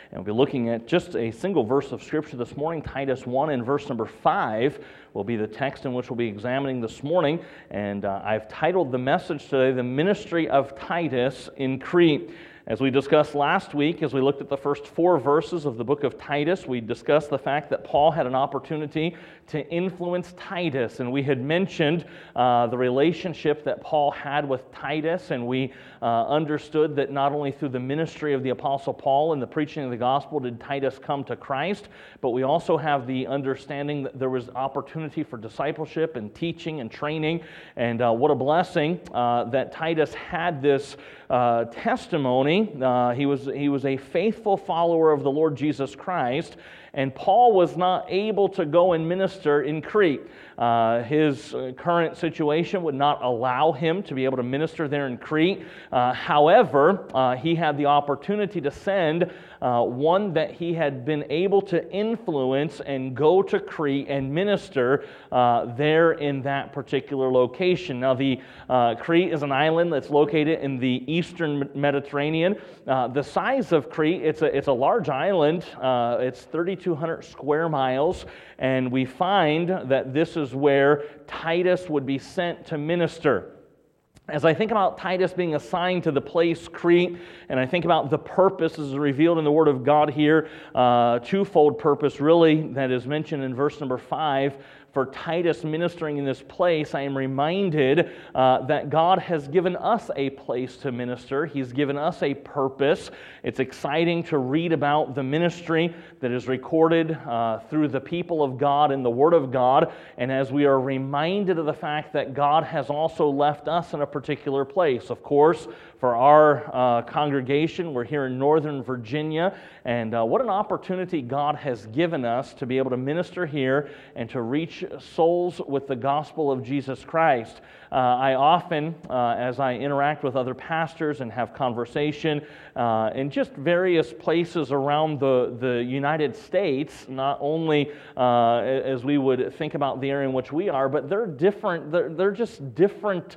And we'll be looking at just a single verse of Scripture this morning. Titus 1 and verse number 5 will be the text in which we'll be examining this morning. And I've titled the message today, The Ministry of Titus in Crete. As we discussed last week, as we looked at the first 4 verses of the book of Titus, we discussed the fact that Paul had an opportunity to influence Titus, and we had mentioned the relationship that Paul had with Titus, and we understood that not only through the ministry of the Apostle Paul and the preaching of the gospel did Titus come to Christ, but we also have the understanding that there was opportunity for discipleship and teaching and training, and what a blessing that Titus had this testimony. He was a faithful follower of the Lord Jesus Christ, and Paul was not able to go and minister in Crete. His current situation would not allow him to be able to minister there in Crete. However, he had the opportunity to send one that he had been able to influence and go to Crete and minister there in that particular location. Now, the Crete is an island that's located in the eastern Mediterranean. The size of Crete, it's a large island. It's 3,200 square miles, and we find that this is where Titus would be sent to minister. As I think about Titus being assigned to the place Crete, and I think about the purpose as revealed in the Word of God here, twofold purpose really that is mentioned in verse number 5, for Titus ministering in this place, I am reminded that God has given us a place to minister. He's given us a purpose. It's exciting to read about the ministry that is recorded through the people of God in the Word of God, and as we are reminded of the fact that God has also left us in a particular place. Of course, for our congregation, we're here in Northern Virginia, and what an opportunity God has given us to be able to minister here and to reach souls with the gospel of Jesus Christ. I often, as I interact with other pastors and have conversation in just various places around the United States, not only as we would think about the area in which we are, but they're different. They're just different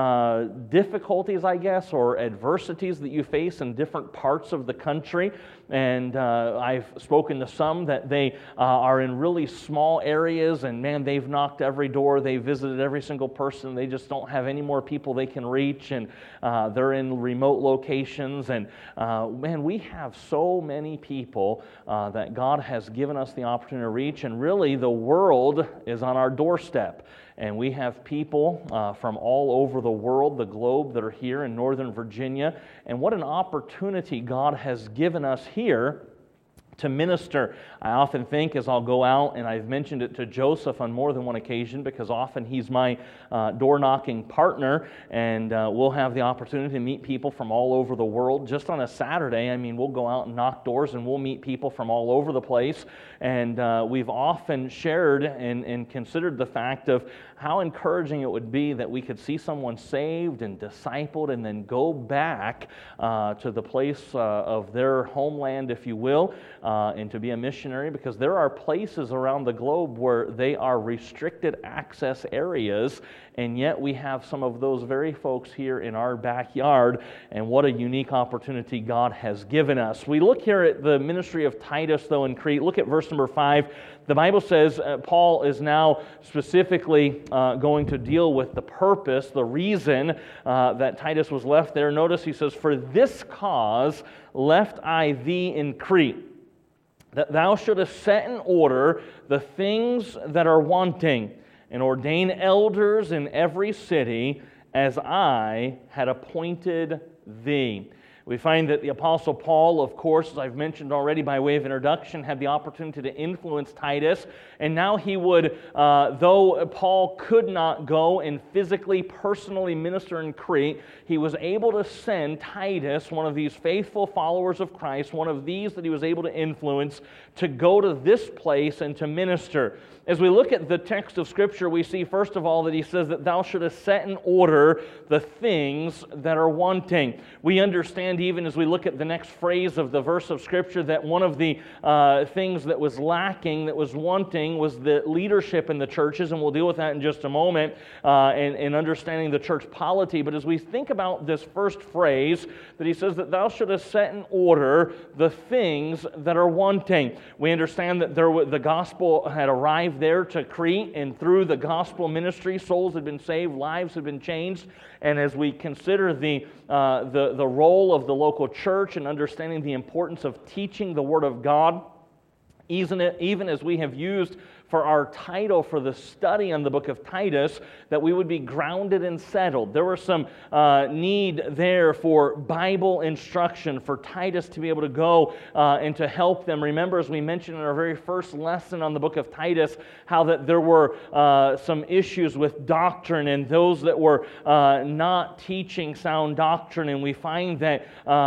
difficulties, I guess, or adversities that you face in different parts of the country. And I've spoken to some that they are in really small areas, and man, they've knocked every door, they've visited every single person, they just don't have any more people they can reach, and they're in remote locations, and man, we have so many people that God has given us the opportunity to reach, and really the world is on our doorstep. And we have people from all over the world, the globe, that are here in Northern Virginia. And what an opportunity God has given us here to minister. I often think as I'll go out, and I've mentioned it to Joseph on more than one occasion because often he's my door-knocking partner, and we'll have the opportunity to meet people from all over the world. Just on a Saturday, I mean, we'll go out and knock doors and we'll meet people from all over the place, and we've often shared and considered the fact of how encouraging it would be that we could see someone saved and discipled and then go back to the place of their homeland, if you will, and to be a missionary, because there are places around the globe where they are restricted access areas, and yet we have some of those very folks here in our backyard, and what a unique opportunity God has given us. We look here at the ministry of Titus, though, in Crete. Look at verse number 5. The Bible says Paul is now specifically going to deal with the purpose, the reason that Titus was left there. Notice he says, "For this cause left I thee in Crete, that thou shouldest set in order the things that are wanting, and ordain elders in every city, as I had appointed thee." We find that the Apostle Paul, of course, as I've mentioned already by way of introduction, had the opportunity to influence Titus, and now he would, though Paul could not go and physically, personally minister in Crete, he was able to send Titus, one of these faithful followers of Christ, one of these that he was able to influence, to go to this place and to minister. As we look at the text of Scripture, we see, first of all, that he says that thou shouldest set in order the things that are wanting. We understand understand, even as we look at the next phrase of the verse of Scripture, that one of the things that was lacking, that was wanting, was the leadership in the churches, and we'll deal with that in just a moment, in understanding the church polity. But as we think about this first phrase, that he says that thou shouldest set in order the things that are wanting. We understand that the gospel had arrived there to Crete, and through the gospel ministry, souls had been saved, lives had been changed. And as we consider the role of the local church and understanding the importance of teaching the Word of God, even as we have used for our title for the study on the book of Titus, that we would be grounded and settled. There was some need there for Bible instruction, for Titus to be able to go and to help them. Remember, as we mentioned in our very first lesson on the book of Titus, how that there were some issues with doctrine and those that were not teaching sound doctrine. And we find that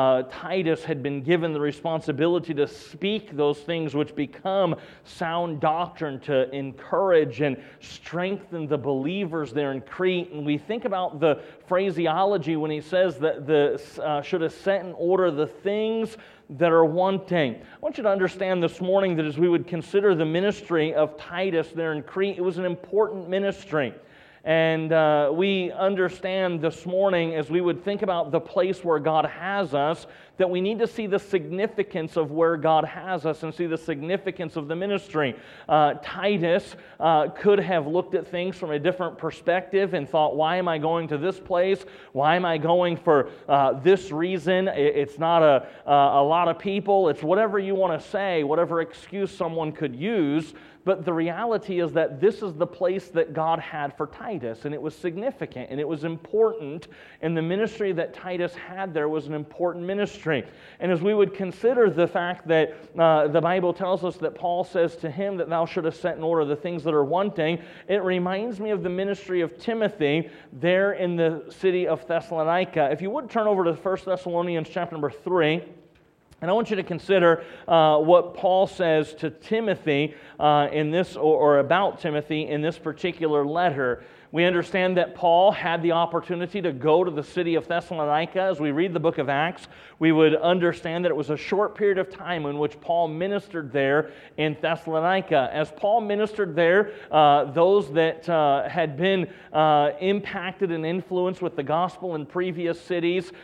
Titus had been given the responsibility to speak those things which become sound doctrine, to encourage and strengthen the believers there in Crete. And we think about the phraseology when he says that should have set in order the things that are wanting. I want you to understand this morning that as we would consider the ministry of Titus there in Crete, it was an important ministry. And we understand this morning, as we would think about the place where God has us, that we need to see the significance of where God has us and see the significance of the ministry. Titus could have looked at things from a different perspective and thought, why am I going to this place? Why am I going for this reason? It's not a lot of people. It's whatever you want to say, whatever excuse someone could use. But the reality is that this is the place that God had for Titus, and it was significant, and it was important, and the ministry that Titus had there was an important ministry. And as we would consider the fact that the Bible tells us that Paul says to him that thou shouldest set in order the things that are wanting, it reminds me of the ministry of Timothy there in the city of Thessalonica. If you would turn over to 1 Thessalonians chapter number 3, and I want you to consider what Paul says to Timothy in this, or about Timothy in this particular letter. We understand that Paul had the opportunity to go to the city of Thessalonica. As we read the book of Acts, we would understand that it was a short period of time in which Paul ministered there in Thessalonica. As Paul ministered there, those that had been impacted and influenced with the gospel in previous cities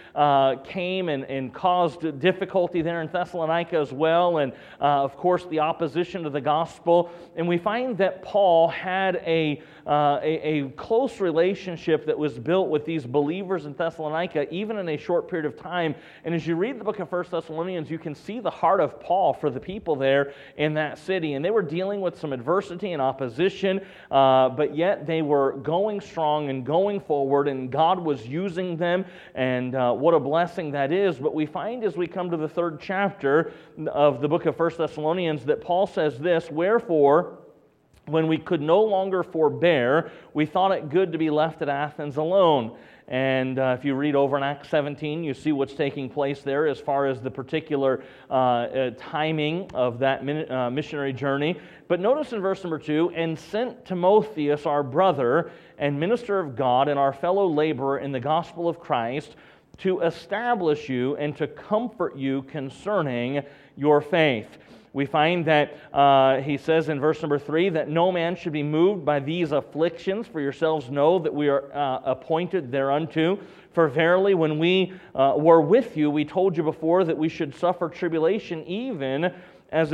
came and caused difficulty there in Thessalonica as well, and of course the opposition to the gospel. And we find that Paul had a close relationship that was built with these believers in Thessalonica, even in a short period of time. And as you read the book of 1 Thessalonians, you can see the heart of Paul for the people there in that city. And they were dealing with some adversity and opposition, but yet they were going strong and going forward, and God was using them, and what a blessing that is. But we find as we come to the 3rd chapter of the book of 1 Thessalonians that Paul says this, wherefore, when we could no longer forbear, we thought it good to be left at Athens alone. And if you read over in Acts 17, you see what's taking place there as far as the particular timing of that missionary journey. But notice in verse number 2, and sent Timotheus, our brother and minister of God and our fellow laborer in the gospel of Christ, to establish you and to comfort you concerning your faith. We find that he says in verse number 3 that no man should be moved by these afflictions, for yourselves know that we are appointed thereunto. For verily, when we were with you, we told you before that we should suffer tribulation, even as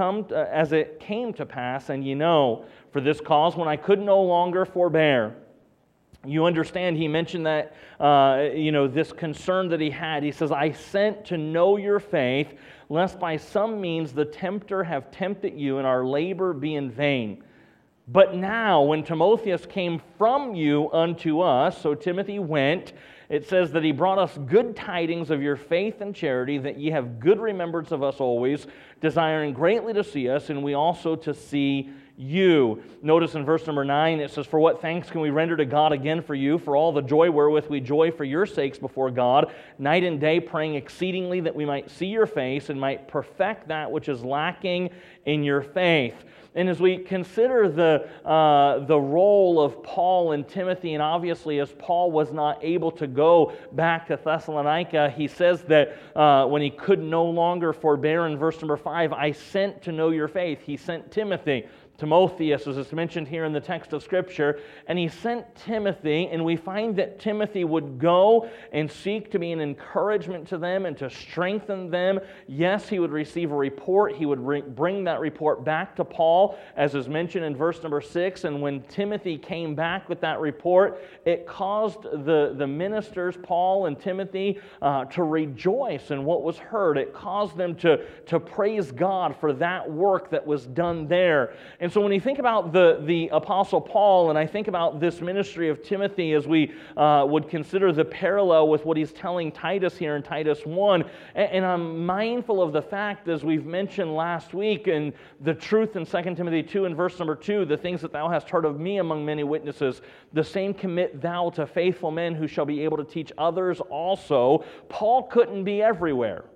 it came to pass, and ye know. For this cause, when I could no longer forbear. You understand, he mentioned that, this concern that he had. He says, I sent to know your faith, lest by some means the tempter have tempted you, and our labor be in vain. But now, when Timotheus came from you unto us, so Timothy went, it says that he brought us good tidings of your faith and charity, that ye have good remembrance of us always, desiring greatly to see us, and we also to see you. Notice in verse number 9, it says, "For what thanks can we render to God again for you, for all the joy wherewith we joy for your sakes before God, night and day praying exceedingly that we might see your face and might perfect that which is lacking in your faith." And as we consider the role of Paul and Timothy, and obviously as Paul was not able to go back to Thessalonica, he says that when he could no longer forbear in verse number 5, "I sent to know your faith." He sent Timothy. Timotheus, as it's mentioned here in the text of Scripture, and he sent Timothy, and we find that Timothy would go and seek to be an encouragement to them and to strengthen them. Yes, he would receive a report. He would bring that report back to Paul, as is mentioned in verse number 6, and when Timothy came back with that report, it caused the ministers, Paul and Timothy, to rejoice in what was heard. It caused them to praise God for that work that was done there. And so when you think about the Apostle Paul, and I think about this ministry of Timothy as we would consider the parallel with what he's telling Titus here in Titus 1, and I'm mindful of the fact, as we've mentioned last week, and the truth in 2 Timothy 2 and verse number 2, "The things that thou hast heard of me among many witnesses, the same commit thou to faithful men who shall be able to teach others also." Paul couldn't be everywhere.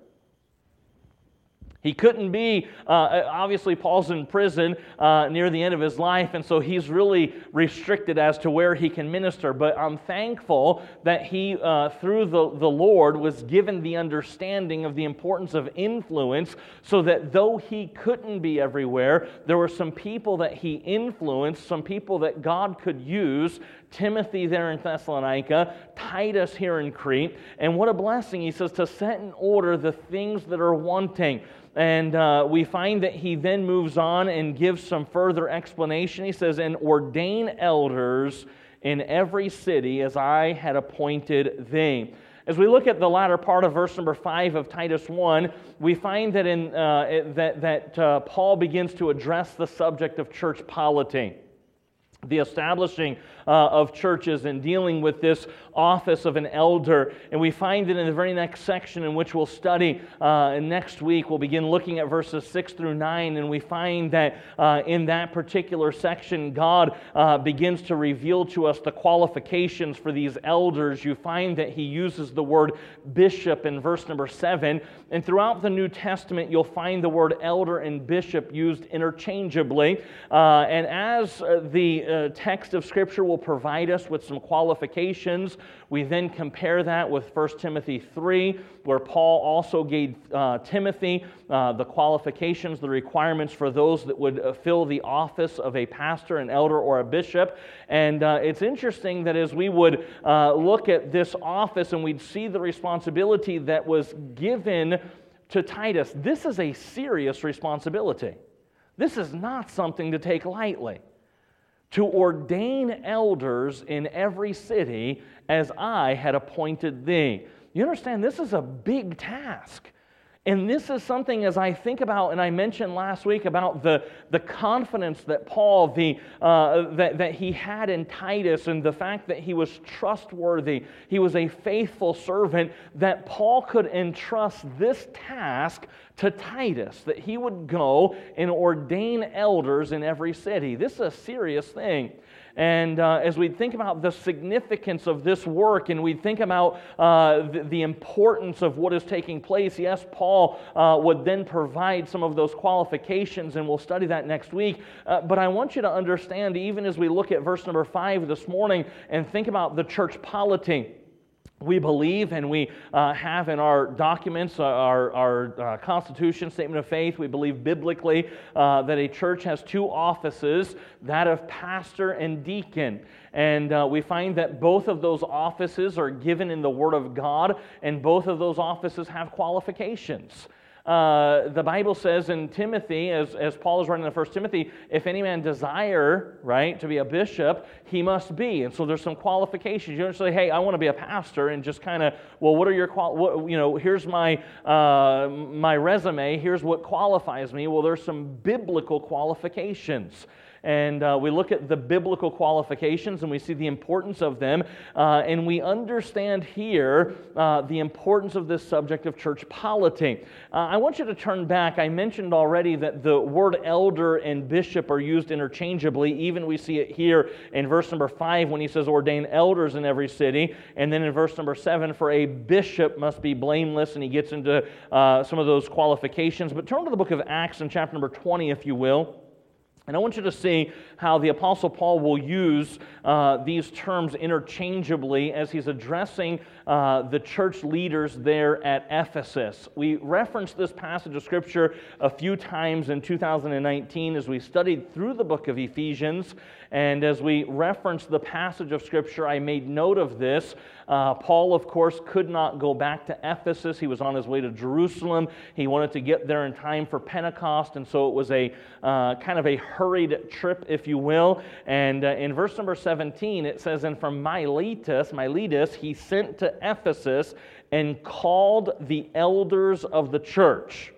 He couldn't be, obviously Paul's in prison near the end of his life, and so he's really restricted as to where he can minister. But I'm thankful that he, through the Lord, was given the understanding of the importance of influence, so that though he couldn't be everywhere, there were some people that he influenced, some people that God could use. Timothy there in Thessalonica, Titus here in Crete, and what a blessing, he says, to set in order the things that are wanting. And we find that he then moves on and gives some further explanation. He says, "And ordain elders in every city as I had appointed thee." As we look at the latter part of verse number 5 of Titus 1, we find that Paul begins to address the subject of church polity, the establishing of churches and dealing with this office of an elder. And we find it in the very next section in which we'll study next week. We'll begin looking at verses 6 through 9, and we find that in that particular section, God begins to reveal to us the qualifications for these elders. You find that he uses the word bishop in verse number 7, and throughout the New Testament, you'll find the word elder and bishop used interchangeably. And as the text of Scripture will provide us with some qualifications, we then compare that with 1 Timothy 3, where Paul also gave Timothy the qualifications, the requirements for those that would fill the office of a pastor, an elder, or a bishop. And it's interesting that as we would look at this office and we'd see the responsibility that was given to Titus, this is a serious responsibility. This is not something to take lightly. To ordain elders in every city as I had appointed thee. You understand, this is a big task. And this is something, as I think about, and I mentioned last week about the confidence that Paul, that he had in Titus, and the fact that he was trustworthy, he was a faithful servant, that Paul could entrust this task to Titus, that he would go and ordain elders in every city. This is a serious thing. And as we think about the significance of this work, and we think about the importance of what is taking place, yes, Paul would then provide some of those qualifications, and we'll study that next week. But I want you to understand, even as we look at verse number 5 this morning and think about the church polity, we believe, and we have in our documents, our Constitution, Statement of Faith, we believe biblically that a church has two offices, that of pastor and deacon. And we find that both of those offices are given in the Word of God, and both of those offices have qualifications. The Bible says in Timothy, as Paul is writing in 1 Timothy, if any man desire, right, to be a bishop, he must be. And so there's some qualifications. You don't say, hey, I want to be a pastor, and just kind of, well, what are your, here's my resume, here's what qualifies me. Well, there's some biblical qualifications. And we look at the biblical qualifications and we see the importance of them. And we understand here the importance of this subject of church polity. I want you to turn back. I mentioned already that the word elder and bishop are used interchangeably. Even we see it here in verse number 5 when he says, ordain elders in every city. And then in verse number 7, for a bishop must be blameless. And he gets into some of those qualifications. But turn to the book of Acts in chapter number 20, if you will. And I want you to see how the Apostle Paul will use these terms interchangeably as he's addressing the church leaders there at Ephesus. We referenced this passage of Scripture a few times in 2019 as we studied through the book of Ephesians. And as we referenced the passage of Scripture, I made note of this. Paul, of course, could not go back to Ephesus. He was on his way to Jerusalem. He wanted to get there in time for Pentecost, and so it was a kind of a hurried trip, if you will. And in verse number 17, it says, and from Miletus, he sent to Ephesus and called the elders of the church.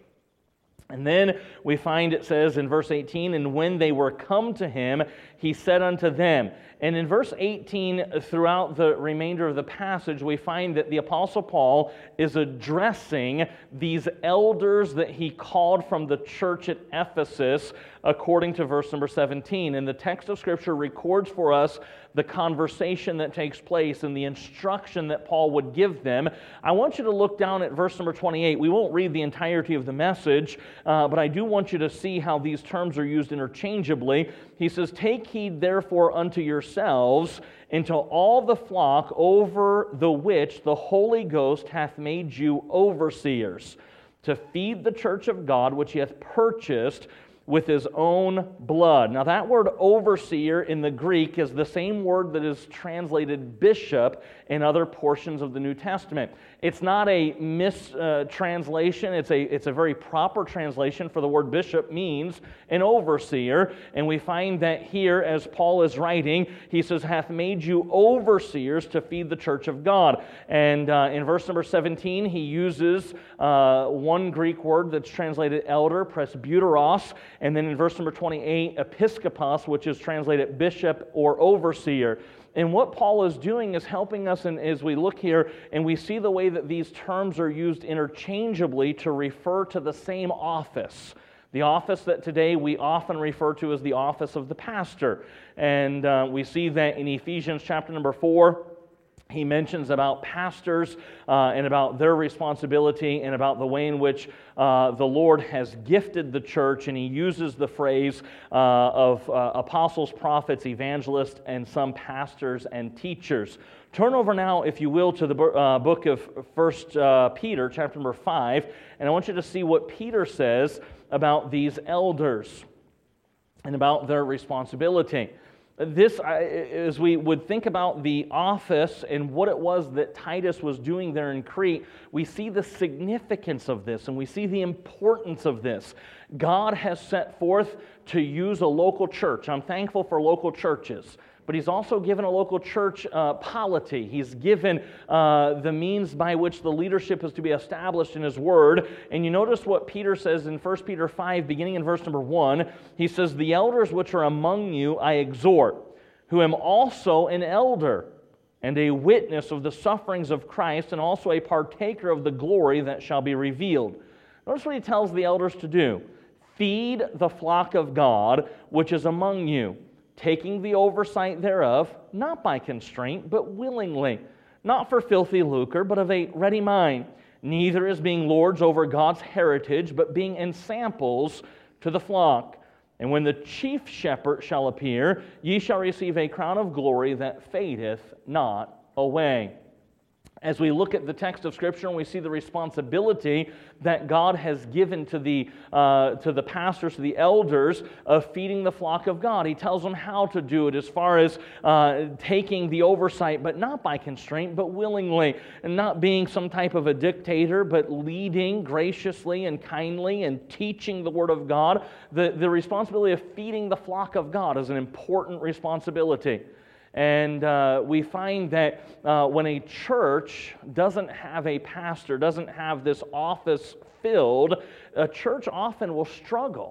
And then we find it says in verse 18, and when they were come to him, he said unto them. And in verse 18, throughout the remainder of the passage, we find that the Apostle Paul is addressing these elders that he called from the church at Ephesus, according to verse number 17. And the text of Scripture records for us the conversation that takes place and the instruction that Paul would give them. I want you to look down at verse number 28. We won't read the entirety of the message, but I do want you to see how these terms are used interchangeably. He says, take heed therefore unto yourselves and to all the flock over the which the Holy Ghost hath made you overseers, to feed the church of God which he hath purchased with his own blood. Now that word overseer in the Greek is the same word that is translated bishop in other portions of the New Testament. It's not a mistranslation. It's a very proper translation, for the word bishop means an overseer. And we find that here, as Paul is writing, he says, hath made you overseers to feed the church of God. And in verse number 17, he uses one Greek word that's translated elder, presbyteros. And then in verse number 28, episkopos, which is translated bishop or overseer. And what Paul is doing is helping us as we look here and we see the way that these terms are used interchangeably to refer to the same office. The office that today we often refer to as the office of the pastor. And we see that in Ephesians chapter number 4. He mentions about pastors and about their responsibility and about the way in which the Lord has gifted the church, and he uses the phrase of apostles, prophets, evangelists, and some pastors and teachers. Turn over now, if you will, to the book of 1 Peter, chapter number 5, and I want you to see what Peter says about these elders and about their responsibility. This, as we would think about the office and what it was that Titus was doing there in Crete, we see the significance of this and we see the importance of this. God has set forth to use a local church. I'm thankful for local churches. But he's also given a local church polity. He's given the means by which the leadership is to be established in his word. And you notice what Peter says in 1 Peter 5, beginning in verse number 1. He says, the elders which are among you I exhort, who am also an elder, and a witness of the sufferings of Christ, and also a partaker of the glory that shall be revealed. Notice what he tells the elders to do. Feed the flock of God which is among you, taking the oversight thereof, not by constraint, but willingly, not for filthy lucre, but of a ready mind, neither as being lords over God's heritage, but being ensamples to the flock. And when the chief shepherd shall appear, ye shall receive a crown of glory that fadeth not away. As we look at the text of Scripture and we see the responsibility that God has given to the pastors, to the elders, of feeding the flock of God. He tells them how to do it as far as taking the oversight, but not by constraint, but willingly, and not being some type of a dictator, but leading graciously and kindly and teaching the Word of God. The responsibility of feeding the flock of God is an important responsibility. And we find that when a church doesn't have a pastor, doesn't have this office filled, a church often will struggle.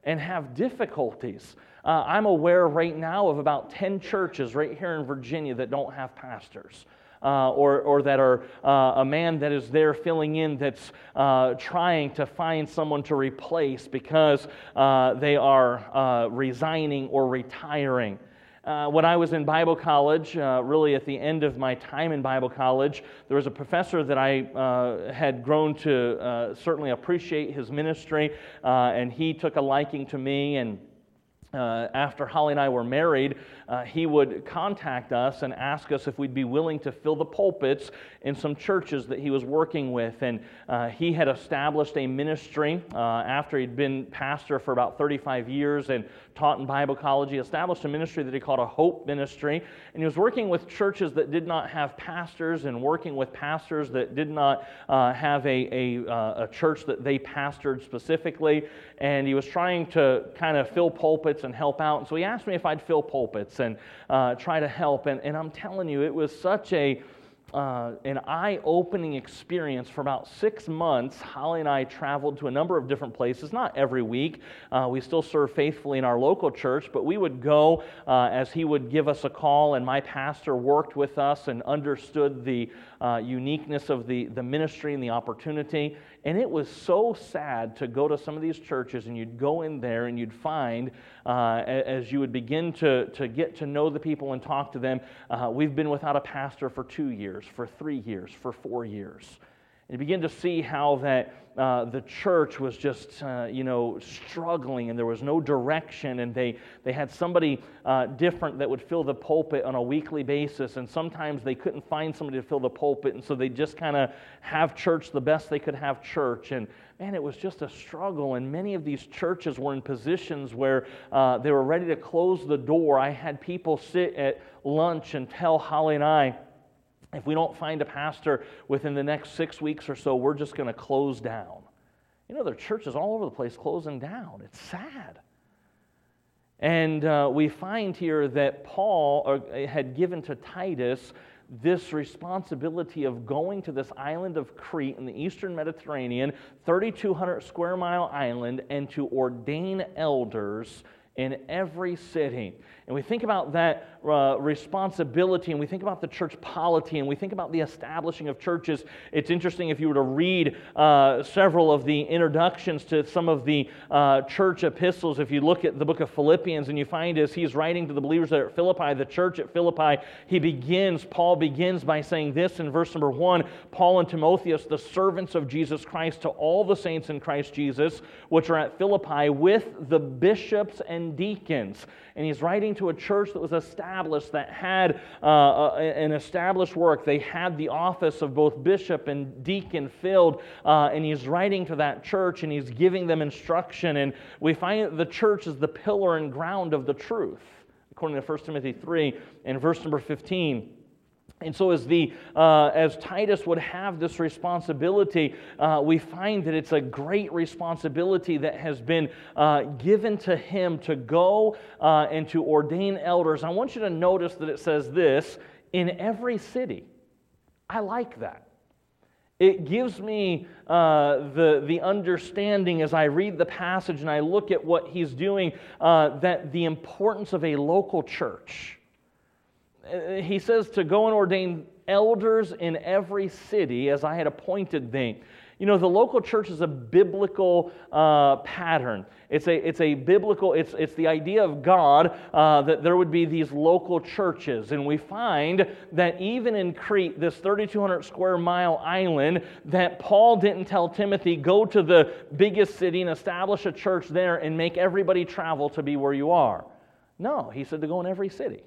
and have difficulties. I'm aware right now of about 10 churches right here in Virginia that don't have pastors. Or that are a man that is there filling in that's trying to find someone to replace because they are resigning or retiring. When I was in Bible college, really at the end of my time in Bible college, there was a professor that I had grown to certainly appreciate his ministry, and he took a liking to me, and after Holly and I were married, he would contact us and ask us if we'd be willing to fill the pulpits in some churches that he was working with. And he had established a ministry after he'd been pastor for about 35 years and taught in Bible college. He established a ministry that he called a Hope Ministry. And he was working with churches that did not have pastors and working with pastors that did not have a church that they pastored specifically. And he was trying to kind of fill pulpits and help out. And so he asked me if I'd fill pulpits and try to help. And I'm telling you, it was such an eye-opening experience. For about 6 months, Holly and I traveled to a number of different places, not every week. We still serve faithfully in our local church, but we would go as he would give us a call, and my pastor worked with us and understood the uniqueness of the ministry and the opportunity. And it was so sad to go to some of these churches, and you'd go in there and you'd find, as you would begin to get to know the people and talk to them, we've been without a pastor for 2 years, for 3 years, for 4 years. And you begin to see how that the church was just, struggling, and there was no direction, and they had somebody different that would fill the pulpit on a weekly basis, and sometimes they couldn't find somebody to fill the pulpit, and so they just kind of have church the best they could have church. And man, it was just a struggle, and many of these churches were in positions where they were ready to close the door. I had people sit at lunch and tell Holly and I, if we don't find a pastor within the next 6 weeks or so, we're just going to close down. You know, there are churches all over the place closing down. It's sad. And we find here that Paul had given to Titus this responsibility of going to this island of Crete in the eastern Mediterranean, 3,200 square mile island, and to ordain elders in every city. And we think about that responsibility, and we think about the church polity, and we think about the establishing of churches. It's interesting if you were to read several of the introductions to some of the church epistles. If you look at the book of Philippians, and you find as he's writing to the believers there at Philippi, the church at Philippi, Paul begins by saying this in verse number 1, Paul and Timotheus, the servants of Jesus Christ, to all the saints in Christ Jesus, which are at Philippi, with the bishops and deacons. And he's writing to a church that was established, that had an established work. They had the office of both bishop and deacon filled, and he's writing to that church, and he's giving them instruction. And we find that the church is the pillar and ground of the truth, according to 1 Timothy 3 and verse number 15. And so as Titus would have this responsibility, we find that it's a great responsibility that has been given to him to go and to ordain elders. I want you to notice that it says this, in every city. I like that. It gives me the understanding as I read the passage and I look at what he's doing, that the importance of a local church. He says to go and ordain elders in every city as I had appointed thee. You know, the local church is a biblical pattern. It's the idea of God that there would be these local churches. And we find that even in Crete, this 3,200 square mile island, that Paul didn't tell Timothy, go to the biggest city and establish a church there and make everybody travel to be where you are. No, he said to go in every city.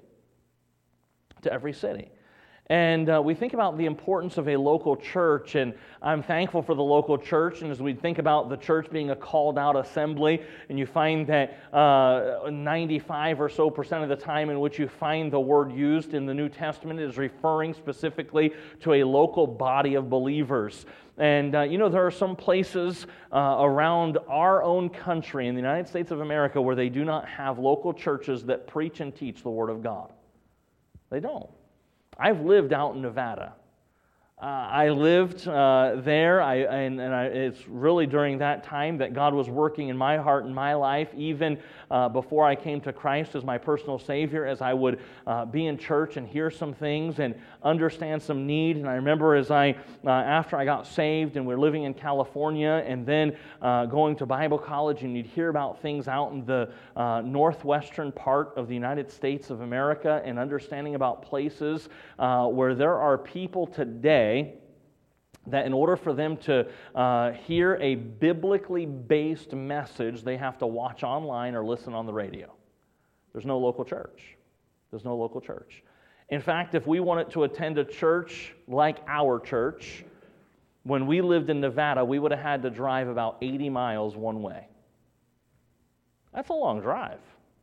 To every city. And we think about the importance of a local church, and I'm thankful for the local church. And as we think about the church being a called out assembly, and you find that 95 or so % of the time in which you find the word used in the New Testament is referring specifically to a local body of believers. And there are some places around our own country in the United States of America where they do not have local churches that preach and teach the Word of God. They don't. I've lived out in Nevada. I lived there, it's really during that time that God was working in my heart and my life, even before I came to Christ as my personal Savior, as I would be in church and hear some things and understand some need. And I remember after I got saved and we were living in California and then going to Bible college, and you'd hear about things out in the northwestern part of the United States of America, and understanding about places where there are people today that in order for them to hear a biblically based message, they have to watch online or listen on the radio. There's no local church. There's no local church. In fact, if we wanted to attend a church like our church, when we lived in Nevada, we would have had to drive about 80 miles one way. That's a long drive.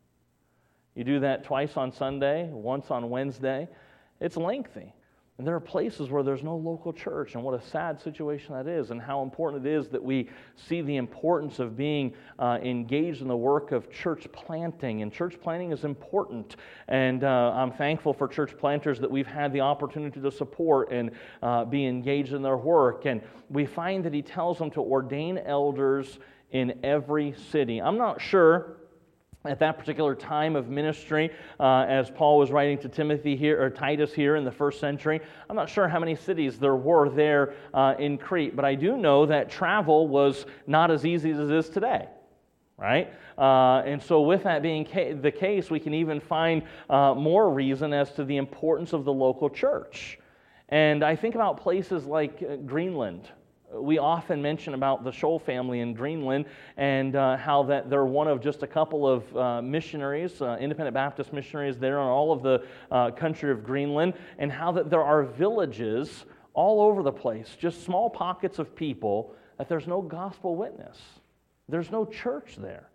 You do that twice on Sunday, once on Wednesday. It's lengthy. And there are places where there's no local church, and what a sad situation that is, and how important it is that we see the importance of being engaged in the work of church planting. And church planting is important, and I'm thankful for church planters that we've had the opportunity to support and be engaged in their work. And we find that he tells them to ordain elders in every city. I'm not sure at that particular time of ministry, as Paul was writing to Timothy here, or Titus here in the first century, I'm not sure how many cities there were there in Crete, but I do know that travel was not as easy as it is today, right? And so with that being the case, we can even find more reason as to the importance of the local church. And I think about places like Greenland. We often mention about the Scholl family in Greenland and how that they're one of just a couple of missionaries, independent Baptist missionaries there in all of the country of Greenland, and how that there are villages all over the place, just small pockets of people, that there's no gospel witness. There's no church there.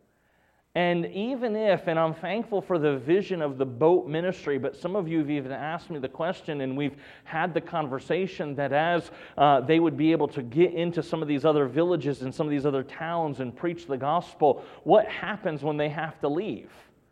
And even if, and I'm thankful for the vision of the boat ministry, but some of you have even asked me the question, and we've had the conversation that as they would be able to get into some of these other villages and some of these other towns and preach the gospel, what happens when they have to leave?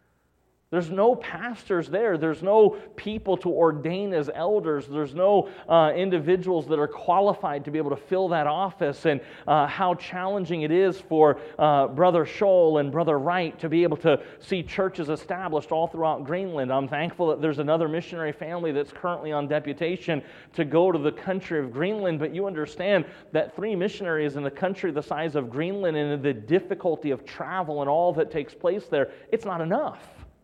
There's no pastors there. There's no people to ordain as elders. There's no individuals that are qualified to be able to fill that office, and how challenging it is for Brother Scholl and Brother Wright to be able to see churches established all throughout Greenland. I'm thankful that there's another missionary family that's currently on deputation to go to the country of Greenland, but you understand that 3 missionaries in a country the size of Greenland and the difficulty of travel and all that takes place there, it's not enough.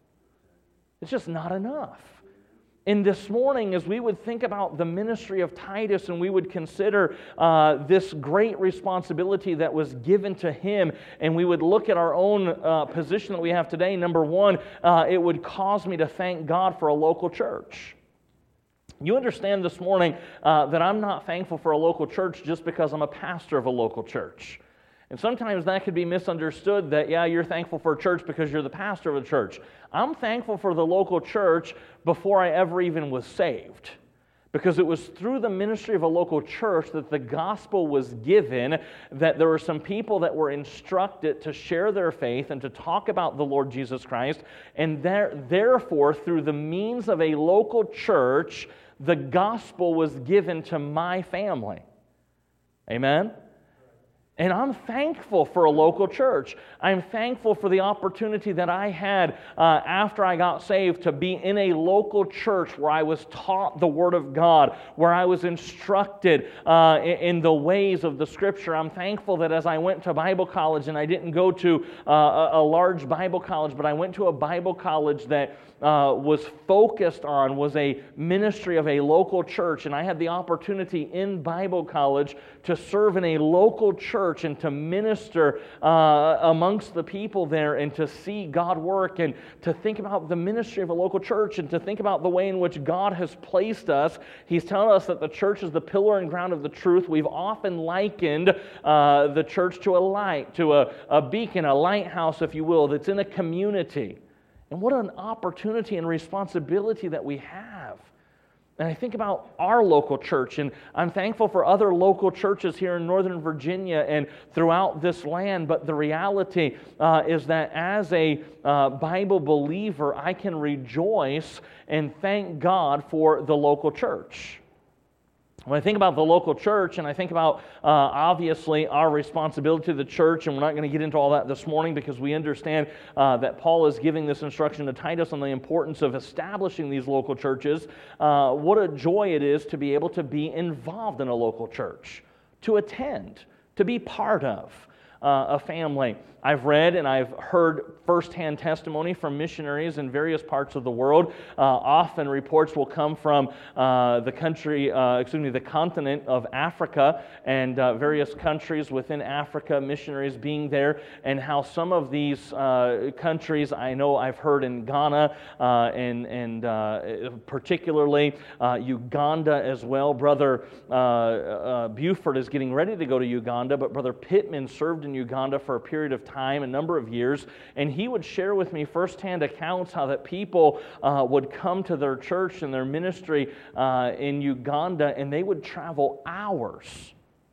It's just not enough. And this morning, as we would think about the ministry of Titus and we would consider this great responsibility that was given to him, and we would look at our own position that we have today, number one, it would cause me to thank God for a local church. You understand this morning that I'm not thankful for a local church just because I'm a pastor of a local church. And sometimes that could be misunderstood that, yeah, you're thankful for a church because you're the pastor of a church. I'm thankful for the local church before I ever even was saved, because it was through the ministry of a local church that the gospel was given, that there were some people that were instructed to share their faith and to talk about the Lord Jesus Christ, and therefore, through the means of a local church, the gospel was given to my family. Amen? And I'm thankful for a local church. I'm thankful for the opportunity that I had after I got saved to be in a local church where I was taught the Word of God, where I was instructed in the ways of the Scripture. I'm thankful that as I went to Bible college, and I didn't go to a large Bible college, but I went to a Bible college that was a ministry of a local church, and I had the opportunity in Bible college to serve in a local church and to minister amongst the people there and to see God work and to think about the ministry of a local church and to think about the way in which God has placed us. He's telling us that the church is the pillar and ground of the truth. We've often likened the church to a light, to a beacon, a lighthouse, if you will, that's in a community. And what an opportunity and responsibility that we have. And I think about our local church, and I'm thankful for other local churches here in Northern Virginia and throughout this land, but the reality is that as a Bible believer, I can rejoice and thank God for the local church. When I think about the local church, and I think about, obviously, our responsibility to the church, and we're not going to get into all that this morning because we understand that Paul is giving this instruction to Titus on the importance of establishing these local churches. What a joy it is to be able to be involved in a local church, to attend, to be part of a family. I've read and I've heard firsthand testimony from missionaries in various parts of the world. Often reports will come from the continent of Africa and various countries within Africa, missionaries being there, and how some of these countries, I know I've heard in Ghana and particularly Uganda as well. Brother Buford is getting ready to go to Uganda, but Brother Pittman served in Uganda for a period of time, a number of years, and he would share with me firsthand accounts how that people would come to their church and their ministry in Uganda, and they would travel hours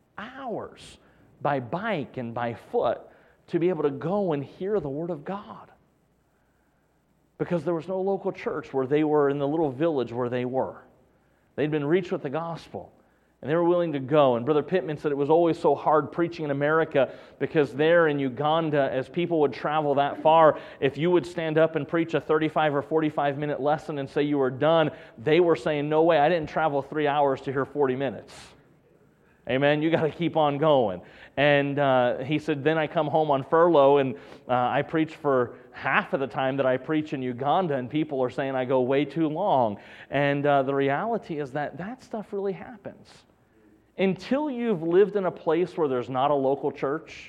by bike and by foot to be able to go and hear the Word of God, because there was no local church where they were, in the little village where they were. They'd been reached with the gospel, and they were willing to go. And Brother Pittman said it was always so hard preaching in America, because there in Uganda, as people would travel that far, if you would stand up and preach a 35 or 45-minute lesson and say you were done, they were saying, no way, I didn't travel 3 hours to hear 40 minutes. Amen? You got to keep on going. And he said, then I come home on furlough, and I preach for half of the time that I preach in Uganda, and people are saying I go way too long. And the reality is that stuff really happens. Until you've lived in a place where there's not a local church,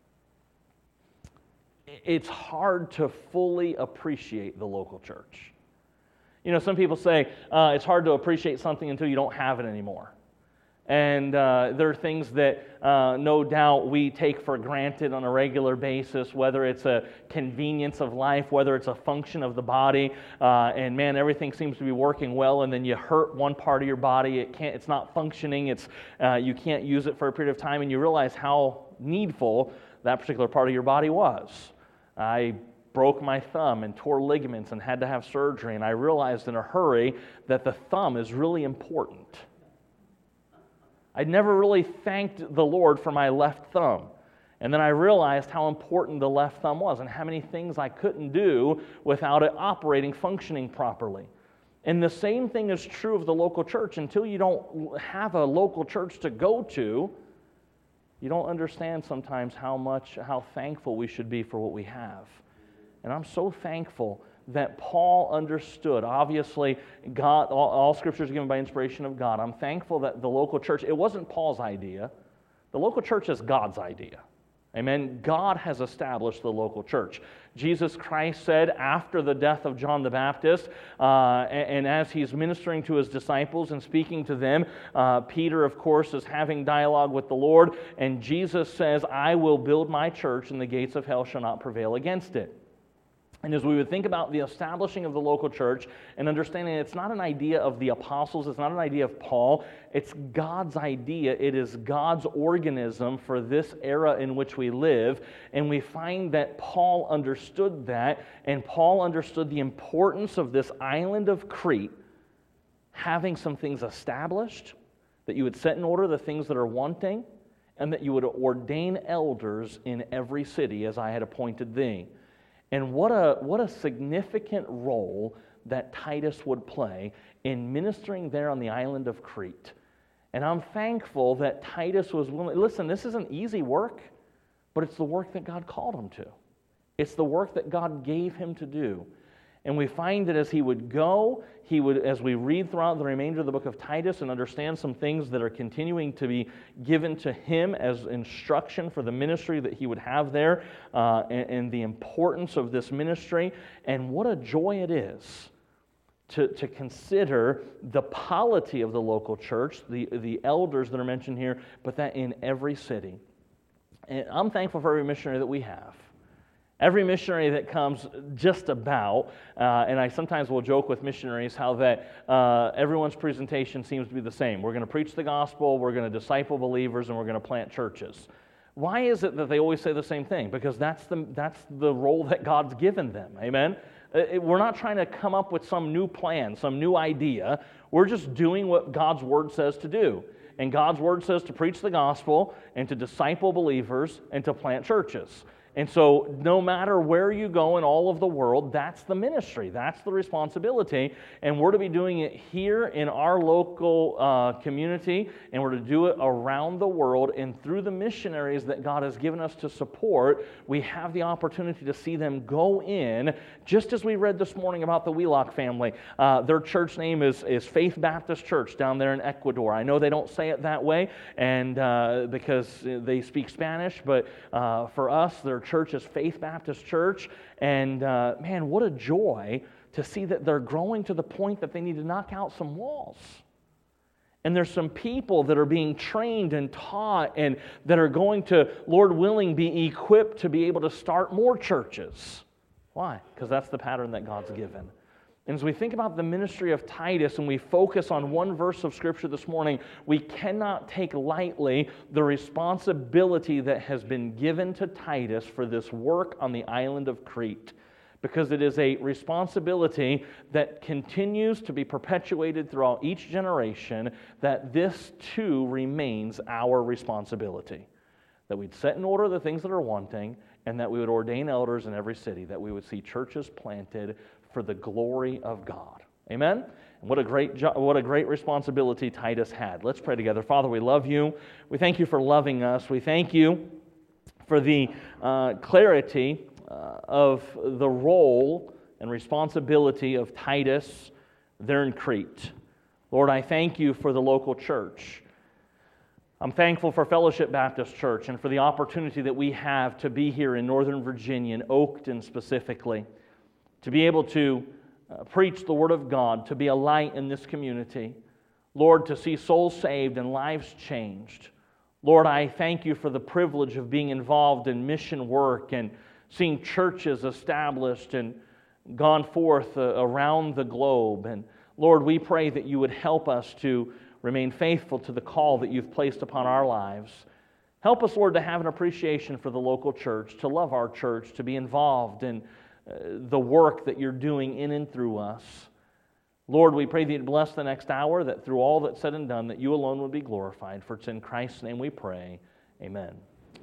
it's hard to fully appreciate the local church. You know, some people say it's hard to appreciate something until you don't have it anymore. And there are things that no doubt we take for granted on a regular basis, whether it's a convenience of life, whether it's a function of the body, and man, everything seems to be working well, and then you hurt one part of your body, it's not functioning, you can't use it for a period of time, and you realize how needful that particular part of your body was. I broke my thumb and tore ligaments and had to have surgery, and I realized in a hurry that the thumb is really important. I'd never really thanked the Lord for my left thumb. And then I realized how important the left thumb was and how many things I couldn't do without it operating, functioning properly. And the same thing is true of the local church. Until you don't have a local church to go to, you don't understand sometimes how thankful we should be for what we have. And I'm so thankful that Paul understood. Obviously, God, all Scripture is given by inspiration of God. I'm thankful that the local church, it wasn't Paul's idea. The local church is God's idea. Amen? God has established the local church. Jesus Christ said after the death of John the Baptist, and as he's ministering to his disciples and speaking to them, Peter, of course, is having dialogue with the Lord, and Jesus says, I will build my church, and the gates of hell shall not prevail against it. And as we would think about the establishing of the local church and understanding it's not an idea of the apostles, it's not an idea of Paul, it's God's idea. It is God's organism for this era in which we live. And we find that Paul understood that, and Paul understood the importance of this island of Crete having some things established, that you would set in order the things that are wanting, and that you would ordain elders in every city as I had appointed thee. And what a significant role that Titus would play in ministering there on the island of Crete. And I'm thankful that Titus was willing. Listen, this isn't easy work, but it's the work that God called him to. It's the work that God gave him to do. And we find that as he would go, as we read throughout the remainder of the book of Titus and understand some things that are continuing to be given to him as instruction for the ministry that he would have there, and the importance of this ministry, and what a joy it is to consider the polity of the local church, the elders that are mentioned here, but that in every city. And I'm thankful for every missionary that we have. Every missionary that comes just about, and I sometimes will joke with missionaries how that everyone's presentation seems to be the same. We're going to preach the gospel, we're going to disciple believers, and we're going to plant churches. Why is it that they always say the same thing? Because that's the role that God's given them. Amen? We're not trying to come up with some new plan, some new idea. We're just doing what God's Word says to do. And God's Word says to preach the gospel and to disciple believers and to plant churches. And so no matter where you go in all of the world, that's the ministry, that's the responsibility, and we're to be doing it here in our local community, and we're to do it around the world, and through the missionaries that God has given us to support, we have the opportunity to see them go in, just as we read this morning about the Wheelock family. Their church name is Faith Baptist Church down there in Ecuador. I know they don't say it that way, and because they speak Spanish, but for us, their church is Faith Baptist Church, and man, what a joy to see that they're growing to the point that they need to knock out some walls. And there's some people that are being trained and taught and that are going to, Lord willing, be equipped to be able to start more churches. Why? Because that's the pattern that God's given. And as we think about the ministry of Titus and we focus on one verse of Scripture this morning, we cannot take lightly the responsibility that has been given to Titus for this work on the island of Crete, because it is a responsibility that continues to be perpetuated throughout each generation, that this too remains our responsibility. That we'd set in order the things that are wanting, and that we would ordain elders in every city, that we would see churches planted for the glory of God. Amen? And what a great responsibility Titus had. Let's pray together. Father, we love you. We thank you for loving us. We thank you for the clarity of the role and responsibility of Titus there in Crete. Lord, I thank you for the local church. I'm thankful for Fellowship Baptist Church and for the opportunity that we have to be here in Northern Virginia, in Oakton specifically, to be able to preach the Word of God, to be a light in this community. Lord, to see souls saved and lives changed. Lord, I thank you for the privilege of being involved in mission work and seeing churches established and gone forth around the globe. And Lord, we pray that you would help us to remain faithful to the call that you've placed upon our lives. Help us, Lord, to have an appreciation for the local church, to love our church, to be involved in the work that you're doing in and through us. Lord, we pray that you'd bless the next hour, that through all that's said and done, that you alone would be glorified. For it's in Christ's name we pray. Amen.